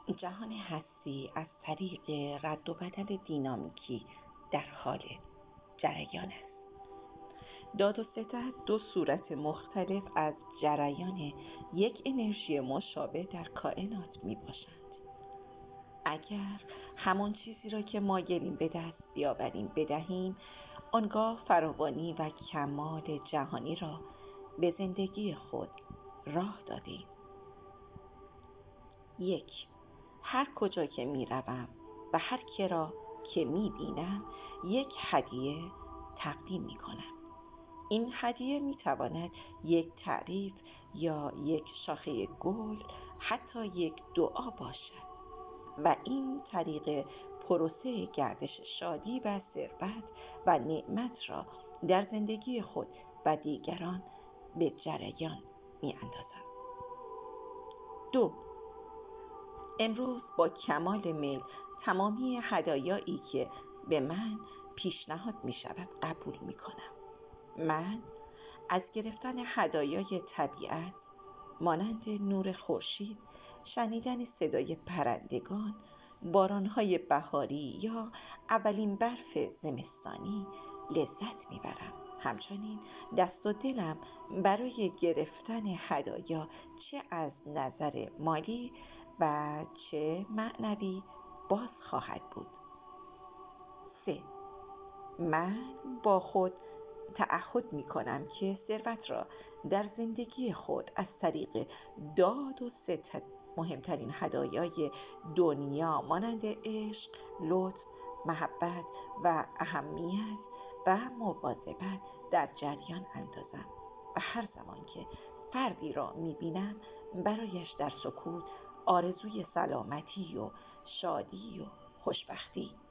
جهان هستی از طریق رد و بدل دینامیکی در حال جریان است. داد و ستد دو صورت مختلف از جریان یک انرژی مشابه در کائنات می باشند. اگر همان چیزی را که مایلیم به دست بیاوریم بدهیم، آنگاه فراوانی و کمال جهانی را به زندگی خود راه دادیم. 1. هر کجا که می روم و هر که را که می بینم یک هدیه تقدیم می کنم. این هدیه می تواند یک تعریف یا یک شاخه گل، حتی یک دعا باشد و این طریق پروسه گردش شادی و ثروت و نعمت را در زندگی خود و دیگران به جریان می اندازم. 2. امروز با کمال میل تمامی هدایایی که به من پیشنهاد می شود قبول می کنم. من از گرفتن هدایای طبیعت مانند نور خورشید، شنیدن صدای پرندگان، بارانهای بهاری یا اولین برف زمستانی لذت میبرم. همچنین دست و دلم برای گرفتن هدایا چه از نظر مالی و چه معنوی باز خواهد بود. 3. من با خود تعهد می کنم که ثروت را در زندگی خود از طریق داد و ستد، مهمترین هدایای دنیا مانند عشق، لطف، محبت و اهمیت و مواظبت در جریان اندازم و هر زمان که فردی را می بینم برایش در سکوت آرزوی سلامتی و شادی و خوشبختی